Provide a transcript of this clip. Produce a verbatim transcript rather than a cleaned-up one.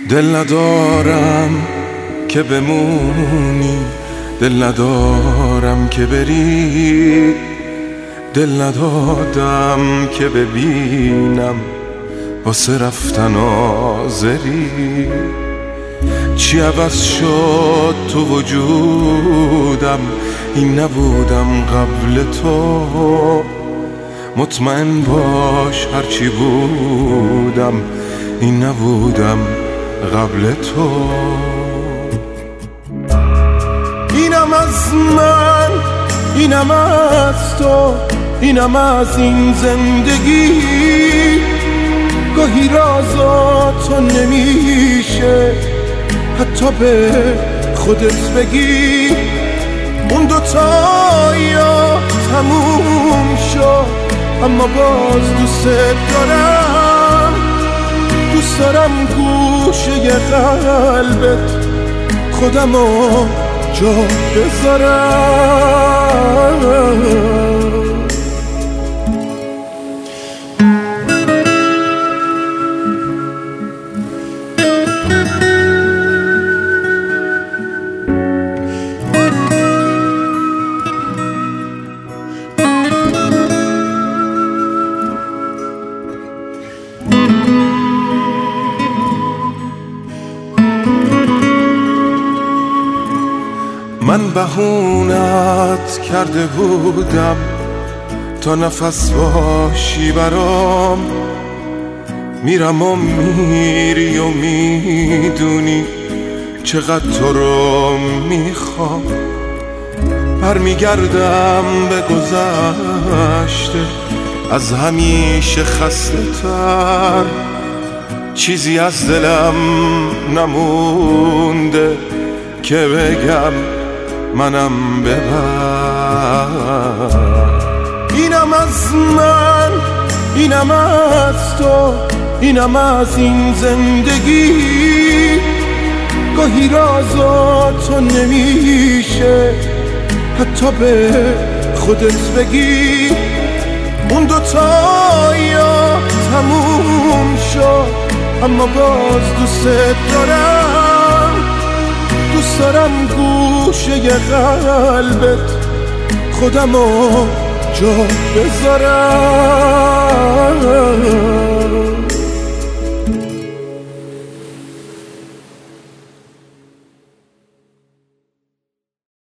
دل ندارم که بمونی، دل ندارم که بری، دل ندادم که ببینم واسه رفتن آزری. چی عوض شد تو وجودم، این نبودم قبل تو. مطمئن باش هرچی بودم، این نبودم قبل تو. اینم از من، اینم از تو، اینم از این زندگی. گاهی رازاتو نمیشه حتی به خودت بگی. اون دوتا یا تموم شد، اما باز دوست دارم. دوست دارم گوشه قلبت خودمو جا بذارم. من بهونت کرده بودم تا نفس باشی برام. میرم و میری و میدونی چقدر تو رو میخوام. برمیگردم به گذشته از همیشه خسته تر. چیزی از دلم نمونده که بگم منم ببر. اینم از من، اینم از تو، اینم از این زندگی. گاهی رازاتو نمیشه حتی به خودت بگی. اون دوتا یا تموم شد، اما باز دوست دارم. دوست دارم گوشه قلبت خودمو جا بذارم.